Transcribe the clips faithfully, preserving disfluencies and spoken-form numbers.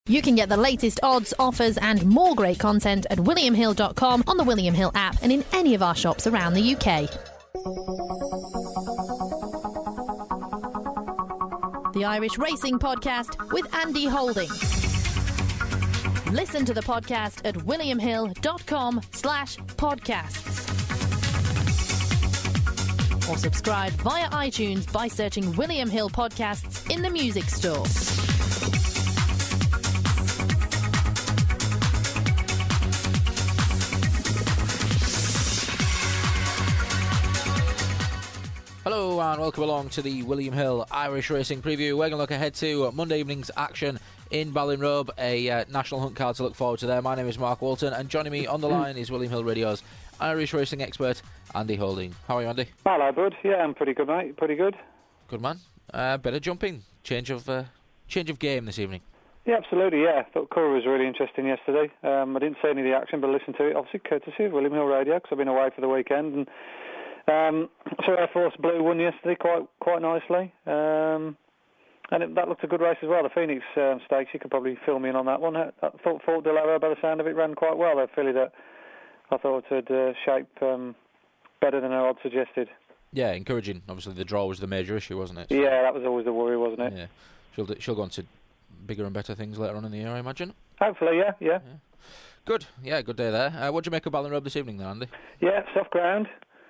You can get the latest odds, offers and more great content at william hill dot com, on the William Hill app and in any of our shops around the U K. The Irish Racing Podcast with Andy Holding. Listen to the podcast at william hill dot com slash podcasts. Or subscribe via iTunes by searching William Hill Podcasts in the music store. Hello and welcome along to the William Hill Irish Racing Preview. We're going to look ahead to Monday evening's action in Ballinrobe, a uh, national hunt card to look forward to there. My name is Mark Walton and joining me on the line is William Hill Radio's Irish racing expert, Andy Holding. How are you, Andy? Hello, bud. Yeah, I'm pretty good, mate. Pretty good. Good man. Uh, bit of jumping. Change of uh, change of game this evening. Yeah, absolutely, yeah. I thought Cora was really interesting yesterday. Um, I didn't see any of the action, but listened to it, obviously, courtesy of William Hill Radio, because I've been away for the weekend. And um, so Air Force Blue won yesterday quite quite nicely. Um, and it, that looked a good race as well. The Phoenix um, Stakes, you could probably fill me in on that one. I, I thought Fort Delaware, by the sound of it, ran quite well. A filly that I thought had uh, shaped um, better than her odds suggested. Yeah, encouraging. Obviously, the draw was the major issue, wasn't it? So, yeah, that was always the worry, wasn't it? Yeah, she'll do, she'll go on to bigger and better things later on in the year, I imagine. Hopefully, yeah, yeah. yeah. Good, yeah, good day there. Uh, what do you make of Ballinrobe this evening, then, Andy? Yeah, soft ground.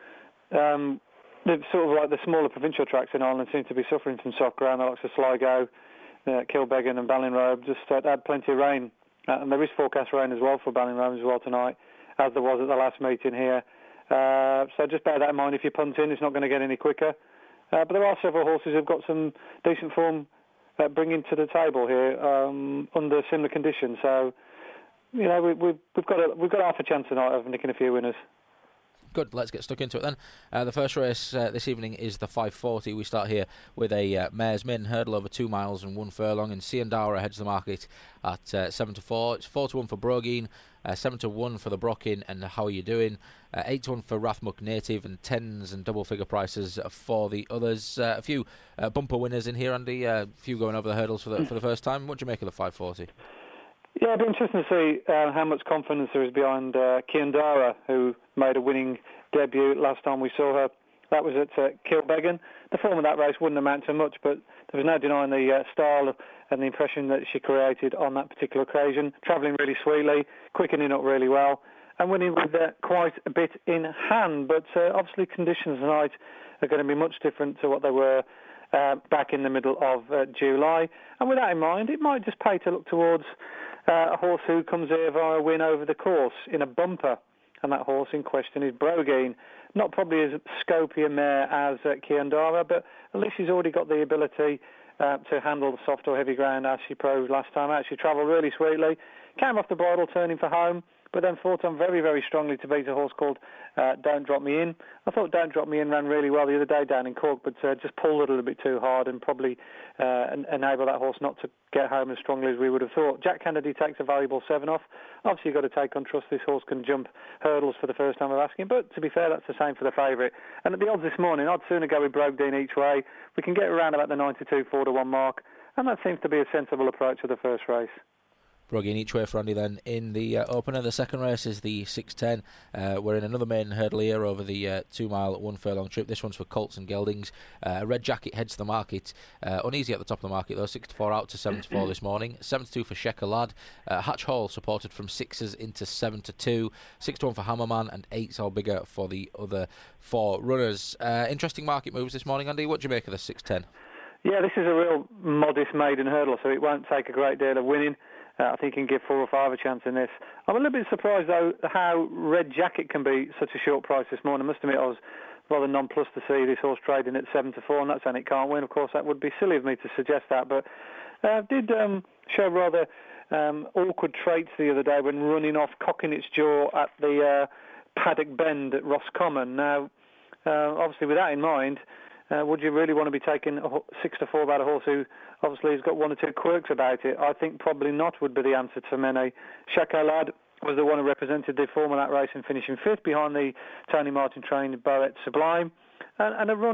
Um, the sort of like the smaller provincial tracks in Ireland seem to be suffering from soft ground. The likes of Sligo, uh, Kilbeggan, and Ballinrobe just uh, had plenty of rain, uh, and there is forecast rain as well for Ballinrobe as well tonight, as there was at the last meeting here. Uh, so just bear that in mind if you're punting. It's not going to get any quicker. Uh, but there are several horses who've got some decent form uh, bringing to the table here um, under similar conditions. So, you know, we, we've, we've got a, we've got half a chance tonight of nicking a few winners. Good, let's get stuck into it then. Uh, the first race uh, this evening is the five forty. We start here with a uh, Mares Min hurdle over two miles and one furlong, and Ciandara heads the market at uh, seven to four. It's four to one for Brogeen, uh, seven to one for the Brockin and How Are You Doing, uh, eight to one for Rathmuck Native, and tens and double figure prices for the others. Uh, a few uh, bumper winners in here, Andy. A uh, few going over the hurdles for the, for the first time. What do you make of the five forty? Yeah, it'd be interesting to see uh, how much confidence there is behind uh, Ciandara, who made a winning debut last time we saw her. That was at uh, Kilbeggan. The form of that race wouldn't amount to much, but there was no denying the uh, style and the impression that she created on that particular occasion. Travelling really sweetly, quickening up really well, and winning with uh, quite a bit in hand. But uh, obviously conditions tonight are going to be much different to what they were uh, back in the middle of uh, July. And with that in mind, it might just pay to look towards Uh, a horse who comes here via a win over the course in a bumper, and that horse in question is Brogeen. Not probably as scopy a mare as uh, Ciandara, but at least she's already got the ability uh, to handle the soft or heavy ground as she proved last time out. She travelled really sweetly, came off the bridle turning for home, but then fought on very, very strongly to beat a horse called uh, Don't Drop Me In. I thought Don't Drop Me In ran really well the other day down in Cork, but uh, just pulled a little bit too hard and probably uh, enable that horse not to get home as strongly as we would have thought. Jack Kennedy takes a valuable seven off. Obviously, you've got to take on trust this horse can jump hurdles for the first time of asking, but to be fair, that's the same for the favourite. And at the odds this morning, I'd sooner go with Brogeen each way. We can get around about the ninety-two four to one mark, and that seems to be a sensible approach to the first race. Brogeen each way for Andy then in the uh, opener. The second race is the six ten. Uh, we're in another maiden hurdle here over the uh, two mile, one furlong trip. This one's for Colts and Geldings. Uh, Red Jacket heads the market. Uh, uneasy at the top of the market though. six to four out to seven to four this morning. seven to two for Shecker Lad. Uh, Hatch Hall supported from sixes into seven to two. six to one for Hammerman and eights all bigger for the other four runners. Uh, interesting market moves this morning, Andy. What do you make of the six ten? Yeah, this is a real modest maiden hurdle, so it won't take a great deal of winning. Uh, I think he can give four or five a chance in this. I'm a little bit surprised, though, how Red Jacket can be such a short price this morning. I must admit, I was rather nonplussed to see this horse trading at seven to four, and that's saying it can't win. Of course, that would be silly of me to suggest that, but uh, did um, show rather um, awkward traits the other day when running off, cocking its jaw at the uh, Paddock Bend at Roscommon. Now, uh, obviously, with that in mind, Uh, would you really want to be taking a ho- six to four about a horse who obviously has got one or two quirks about it? I think probably not would be the answer to many. Shecker Lad was the one who represented the form of that race and finishing fifth behind the Tony Martin trained Barrett Sublime. And, and a run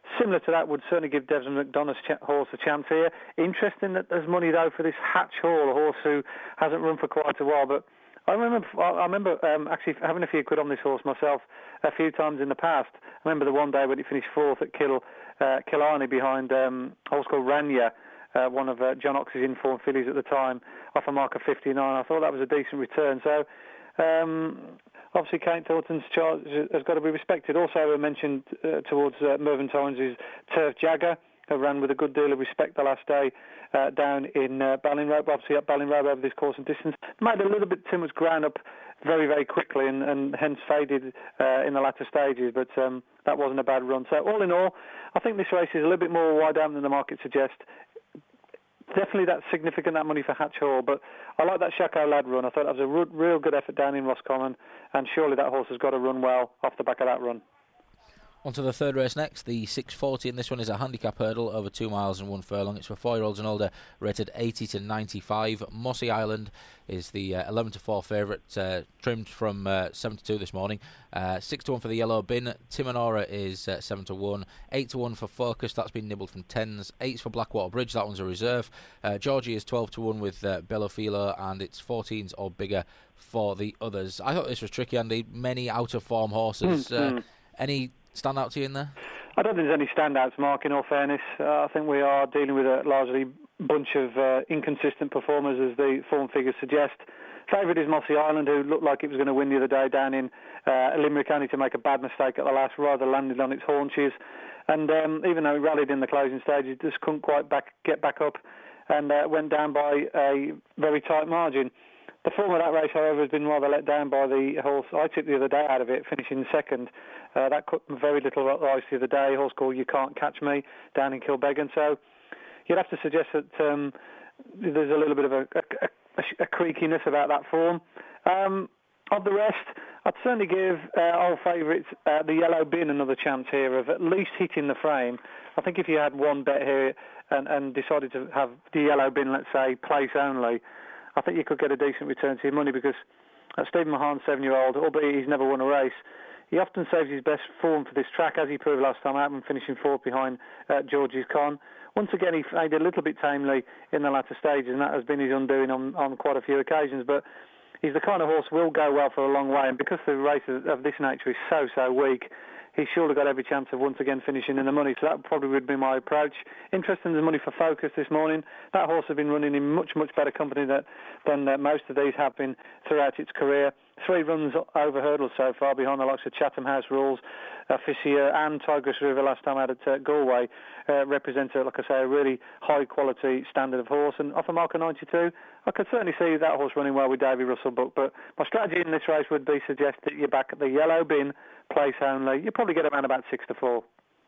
similar to that would certainly give Desmond McDonough's ch- horse a chance here. Interesting that there's money, though, for this Hatch Hall, a horse who hasn't run for quite a while, but I remember I remember um, actually having a few quid on this horse myself a few times in the past. I remember the one day when he finished fourth at Kill, uh, Killarney behind um, a horse called Rania, uh, one of uh, John Ox's informed fillies at the time, off a mark of fifty-nine. I thought that was a decent return. So um, obviously Kate Thornton's charge has got to be respected. Also I mentioned uh, towards uh, Mervyn Torrens' Turf Jagger, who ran with a good deal of respect the last day uh, down in uh, Ballinrobe, obviously up Ballinrobe over this course and distance. Made a little bit too much ground up very, very quickly and, and hence faded uh, in the latter stages, but um, that wasn't a bad run. So all in all, I think this race is a little bit more wide open than the market suggests. Definitely that's significant, that money for Hatch Hall, but I like that Chaco Lad run. I thought that was a re- real good effort down in Roscommon, and surely that horse has got to run well off the back of that run. On to the third race next, the six forty, and this one is a handicap hurdle over two miles and one furlong. It's for four-year-olds and older, rated eighty to ninety-five. Mossy Island is the uh, eleven to four favourite, uh, trimmed from uh, seven to two this morning. Uh, six to one for the Yellow Bin. Timonora is uh, seven to one. eight to one for Focus, that's been nibbled from tens. eight's for Blackwater Bridge, that one's a reserve. Uh, Georgie is twelve to one with uh, Bellofilo, and it's fourteens or bigger for the others. I thought this was tricky, Andy. Many out-of-form horses. Mm-hmm. Uh, any stand out to you in there? I don't think there's any standouts, Mark, in all fairness. Uh, I think we are dealing with a largely bunch of uh, inconsistent performers, as the form figures suggest. Favourite is Mossy Island, who looked like it was going to win the other day down in uh, Limerick, only to make a bad mistake at the last, rather landed on its haunches. And um, even though it rallied in the closing stage, it just couldn't quite back, get back up and uh, went down by a very tight margin. The form of that race, however, has been rather let down by the horse I took the other day out of it, finishing second. Uh, that cut very little ice the other day, a horse called You Can't Catch Me, down in Kilbeggan. So you'd have to suggest that um, there's a little bit of a, a, a, a creakiness about that form. Um, of the rest, I'd certainly give uh, old favourites, uh, the Yellow Bin, another chance here of at least hitting the frame. I think if you had one bet here and, and decided to have the Yellow Bin, let's say, place only, I think you could get a decent return to your money, because uh, Stephen Mahan, seven-year-old, albeit he's never won a race, he often saves his best form for this track, as he proved last time out when finishing fourth behind uh, George's Con. Once again, he played a little bit tamely in the latter stages, and that has been his undoing on, on quite a few occasions. But he's the kind of horse who will go well for a long way, and because the race of this nature is so, so weak, he's surely got every chance of once again finishing in the money. So that probably would be my approach. Interesting, there's money for Focus this morning. That horse has been running in much, much better company that, than uh, most of these have been throughout its career. Three runs over hurdles so far behind the likes of Chatham House Rules, Officia and Tigress River last time out at uh, Galway. Uh, represent, a, like I say, a really high-quality standard of horse. And off a mark of ninety-two, I could certainly see that horse running well with Davy Russell Book. But my strategy in this race would be suggest that you're back at the Yellow Bin, place only. You probably get around about six to four.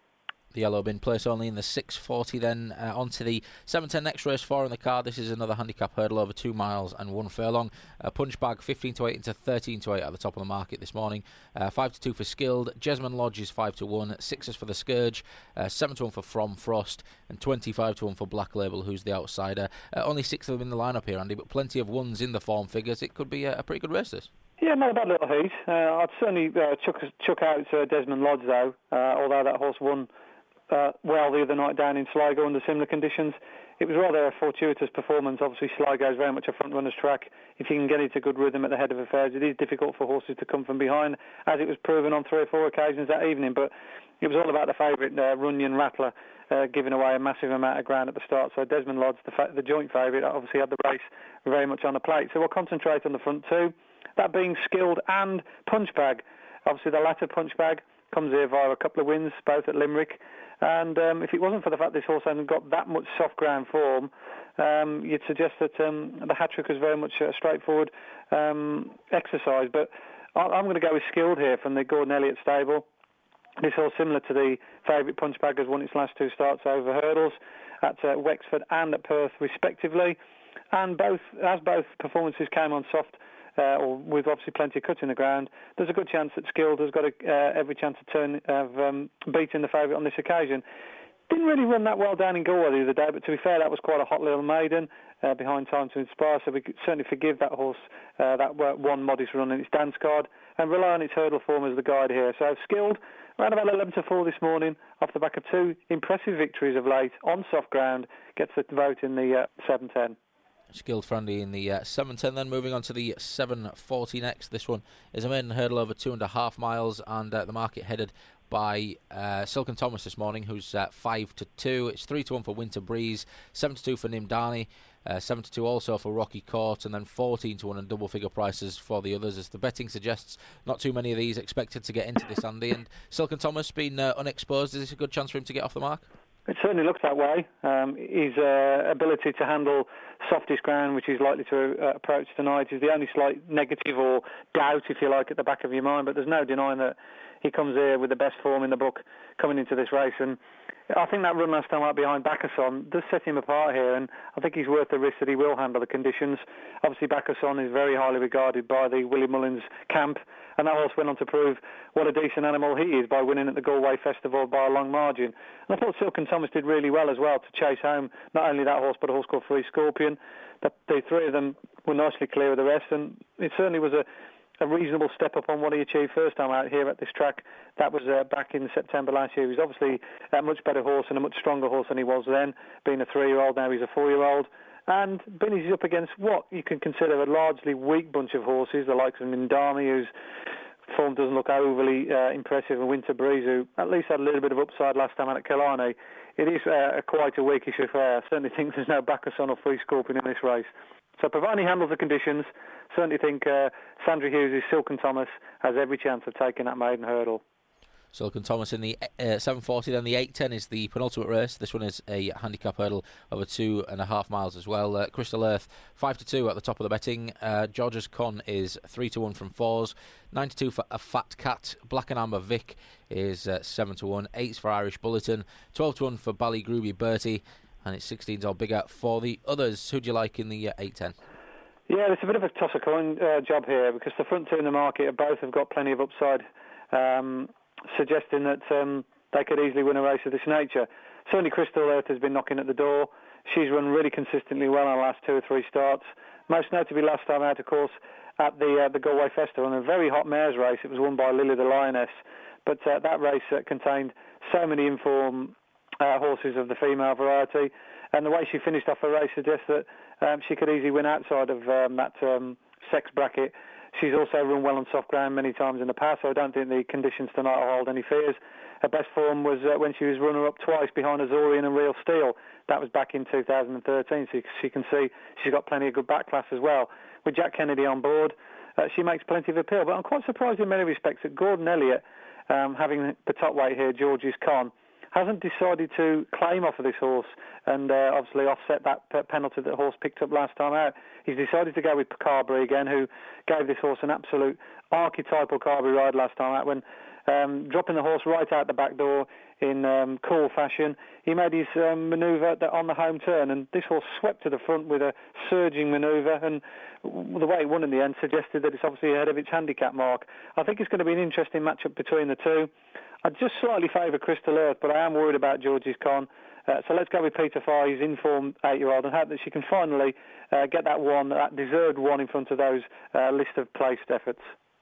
The Yellow Bin, place only in the six forty. Then uh, on to the seven ten next race, four in the card. This is another handicap hurdle over two miles and one furlong. Uh, punch bag fifteen to eight into thirteen to eight at the top of the market this morning. Uh, five to two for Skilled. Jesmond Lodge is five to one. Sixes for the Scourge. Uh, seven to one for From Frost. And twenty-five to one for Black Label, who's the outsider. Uh, only six of them in the lineup here, Andy, but plenty of ones in the form figures. It could be a, a pretty good race, this. Yeah, not a bad little heat. Uh, I'd certainly uh, chuck, chuck out uh, Desmond Lodge, though, uh, although that horse won Uh, well the other night down in Sligo under similar conditions. It was rather a fortuitous performance. Obviously Sligo is very much a front runner's track. If you can get into good rhythm at the head of affairs, it is difficult for horses to come from behind, as it was proven on three or four occasions that evening. But it was all about the favourite, uh, Runyon Rattler, uh, giving away a massive amount of ground at the start. So Desmond Lodge, the, fa- the joint favourite, obviously had the race very much on the plate. So we'll concentrate on the front two, that being Skilled and Punch Bag. Obviously the latter, Punch Bag, comes here via a couple of wins, both at Limerick. And um, if it wasn't for the fact this horse hadn't got that much soft ground form, um, you'd suggest that um, the hat-trick was very much a straightforward um, exercise. But I'm going to go with Skilled here from the Gordon Elliott stable. This horse, similar to the favourite Punch Bag, has won its last two starts over hurdles at uh, Wexford and at Perth, respectively. And both, as both performances came on soft, Uh, or with obviously plenty of cuts in the ground, there's a good chance that Skilled has got a, uh, every chance of turn of um, beating the favourite on this occasion. Didn't really run that well down in Galway the other day, but to be fair, that was quite a hot little maiden uh, behind Time to Inspire, so we could certainly forgive that horse uh, that one modest run in its dance card and rely on its hurdle form as the guide here. So Skilled, Around about eleven to four this morning, off the back of two impressive victories of late on soft ground, gets the vote in the uh, seven ten. Skilled Friendly in the uh, seven ten. Then moving on to the seven forty next. This one is a maiden hurdle over two and a half miles, and uh, the market headed by uh, Silken Thomas this morning, who's uh, five to two. It's three to one for Winter Breeze, seven to two for Nimdani, uh, seven to two also for Rocky Court, and then fourteen to one and double figure prices for the others. As the betting suggests, not too many of these expected to get into this, Andy. And Silken Thomas being uh, unexposed, is this a good chance for him to get off the mark? It certainly looks that way. Um, his uh, ability to handle softest ground, which he's likely to uh, approach tonight, is the only slight negative or doubt, if you like, at the back of your mind. But there's no denying that he comes here with the best form in the book coming into this race. And I think that run last time out behind Bacchusson does set him apart here, and I think he's worth the risk that he will handle the conditions. Obviously, Bacchusson is very highly regarded by the Willie Mullins camp, and that horse went on to prove what a decent animal he is by winning at the Galway Festival by a long margin. And I thought Silken Thomas did really well as well to chase home not only that horse but a horse called Free Scorpion. The, the three of them were nicely clear of the rest, and it certainly was a a reasonable step up on what he achieved first time out here at this track. That was uh, back in September last year. He was obviously a much better horse and a much stronger horse than he was then, being a three-year-old. Now he's a four-year-old. And Binny's up against what you can consider a largely weak bunch of horses, the likes of Nimdani, whose form doesn't look overly uh, impressive, and Winter Breeze, who at least had a little bit of upside last time out at Killarney. It is uh, quite a weakish affair. I certainly think there's no Bacchusson or Free Scorpion in this race. So providing he handles the conditions, certainly think uh, Sandra Hughes' Silken Thomas has every chance of taking that maiden hurdle. Silken Thomas in the uh, seven forty. Then the eight ten is the penultimate race. This one is a handicap hurdle over two and a half miles as well. Uh, Crystal Earth five to two at the top of the betting. Uh, George's Con is three to one from fours. Nine to two for A Fat Cat. Black and Amber Vic is uh, seven to one. Eights for Irish Bulletin. Twelve to one for Ballygrooby Bertie. And it's sixteens or bigger for the others. Who do you like in the uh, eight ten? Yeah, it's a bit of a toss-a-coin uh, job here, because the front two in the market both have got plenty of upside, um, suggesting that um, they could easily win a race of this nature. Certainly Crystal Earth has been knocking at the door. She's run really consistently well on the last two or three starts. Most notably last time out, of course, at the uh, the Galway Festival, in a very hot mares race. It was won by Lily the Lioness. But uh, that race uh, contained so many informed uh, horses of the female variety. And the way she finished off her race suggests that um, she could easily win outside of um, that um, sex bracket. She's also run well on soft ground many times in the past, so I don't think the conditions tonight will hold any fears. Her best form was uh, when she was runner-up twice behind Azorian and Real Steel. That was back in two thousand thirteen, so she can see she's got plenty of good back class as well. With Jack Kennedy on board, uh, she makes plenty of appeal. But I'm quite surprised in many respects that Gordon Elliott, um, having the top weight here, George's Con, hasn't decided to claim off of this horse and uh, obviously offset that p- penalty that the horse picked up last time out. He's decided to go with Carberry again, who gave this horse an absolute archetypal Carberry ride last time out when um, dropping the horse right out the back door in um, cool fashion. He made his um, manoeuvre on the home turn, and this horse swept to the front with a surging manoeuvre, and the way it won in the end suggested that it's obviously ahead of its handicap mark. I think it's going to be an interesting matchup between the two. I just slightly favour Crystal Earth, but I am worried about George's Con. Uh, so let's go with Peter Fye, his informed eight-year-old, and hope that she can finally uh, get that one, that deserved one, in front of those uh, list of placed efforts.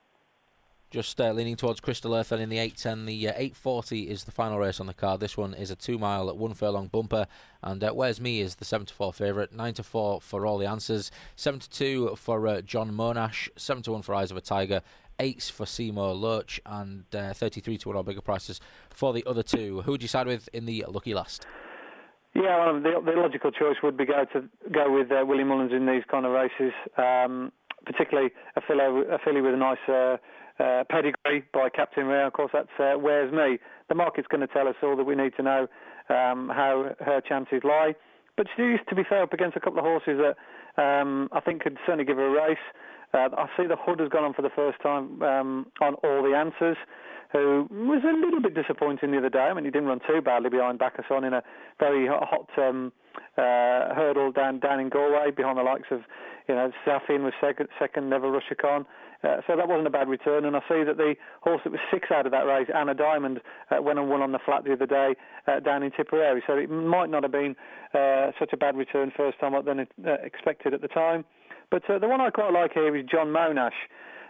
Just uh, leaning towards Crystal Earth, and in the eight ten, the uh, eight forty is the final race on the card. This one is a two-mile at one furlong bumper, and uh, Where's Me is the seven to four favourite, nine to four for All the Answers, seven to two for uh, John Monash, seven to one for Eyes of a Tiger, eights for Seymour Loach, and uh, thirty-three to one or bigger prices for the other two. Who would you side with in the lucky last? Yeah, well, the, the logical choice would be go to go with uh, Willie Mullins in these kind of races, um, particularly a filly, a filly with a nice uh, uh, pedigree by Captain Ray. Of course, that's uh, Where's Me. The market's going to tell us all that we need to know um, how her chances lie. But she used to be fair up against a couple of horses that um, I think could certainly give her a race. Uh, I see the Hood has gone on for the first time um, on All the Answers, who was a little bit disappointing the other day. I mean, he didn't run too badly behind Bacchusson in a very hot um, uh, hurdle down down in Galway behind the likes of, you know, Safin was second, second Never Russia Con. Uh, so that wasn't a bad return. And I see that the horse that was six out of that race, Anna Diamond, uh, went and won on the flat the other day uh, down in Tipperary. So it might not have been uh, such a bad return first time than uh, expected at the time. But uh, the one I quite like here is John Monash.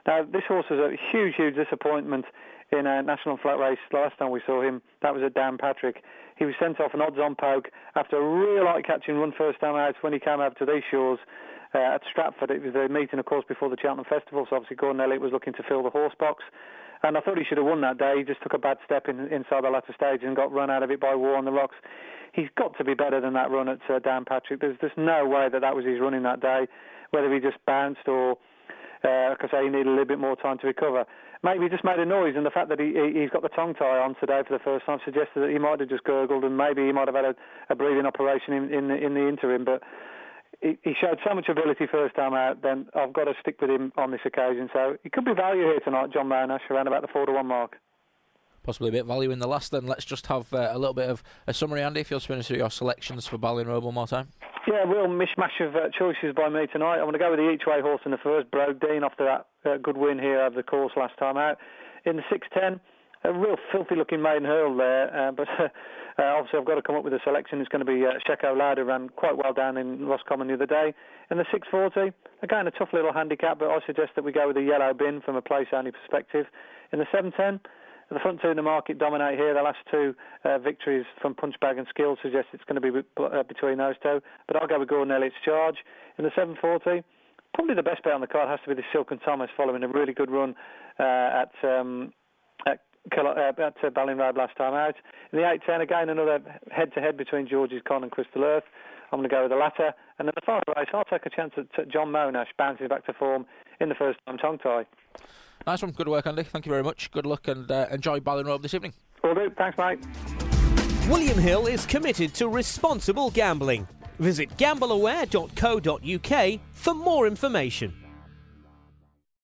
Now, this horse was a huge, huge disappointment in a National Flat Race. The last time we saw him, that was at Downpatrick. He was sent off an odds-on poke after a real eye-catching run first time out when he came over to these shores uh, at Stratford. It was the meeting, of course, before the Cheltenham Festival, so obviously Gordon Elliott was looking to fill the horse box. And I thought he should have won that day. He just took a bad step in, inside the latter stage and got run out of it by War on the Rocks. He's got to be better than that run at uh, Downpatrick. There's just no way that that was his running that day, whether he just bounced or, uh, like I say, he needed a little bit more time to recover. Maybe he just made a noise, and the fact that he, he's got the tongue tie on today for the first time suggested that he might have just gurgled, and maybe he might have had a, a breathing operation in, in, the, in the interim. But he, he showed so much ability first time out, then I've got to stick with him on this occasion. So he could be value here tonight, John Monash, around about the four to one mark. Possibly a bit of value in the last, then let's just have uh, a little bit of a summary, Andy, if you're spinning through your selections for Ballinrobe one more time. Yeah, a real mishmash of uh, choices by me tonight. I'm going to go with the each-way horse in the first, Brodeen, after that uh, good win here over the course last time out. In the six ten, a real filthy-looking maiden hurl there, uh, but uh, uh, obviously I've got to come up with a selection. It's going to be uh, Sheko Lad, who ran quite well down in Roscommon the other day. In the six forty, again, a tough little handicap, but I suggest that we go with the Yellow Bin from a place-only perspective. In the seven ten, the front two in the market dominate here. The last two uh, victories from Punchbag and Skill suggest it's going to be uh, between those two. But I'll go with Gordon Elliott's Charge. In the seven forty, probably the best bet on the card has to be the Silken Thomas, following a really good run uh, at um, at, uh, at uh, Ballinrobe last time out. In the eight ten, again, another head-to-head between George's Con and Crystal Earth. I'm going to go with the latter. And then the final race, I'll take a chance at John Monash, bouncing back to form in the first-time tongue tie. Nice one. Good work, Andy. Thank you very much. Good luck and uh, enjoy Ballinrobe this evening. Will do. Thanks, mate. William Hill is committed to responsible gambling. Visit gamble aware dot co dot uk for more information.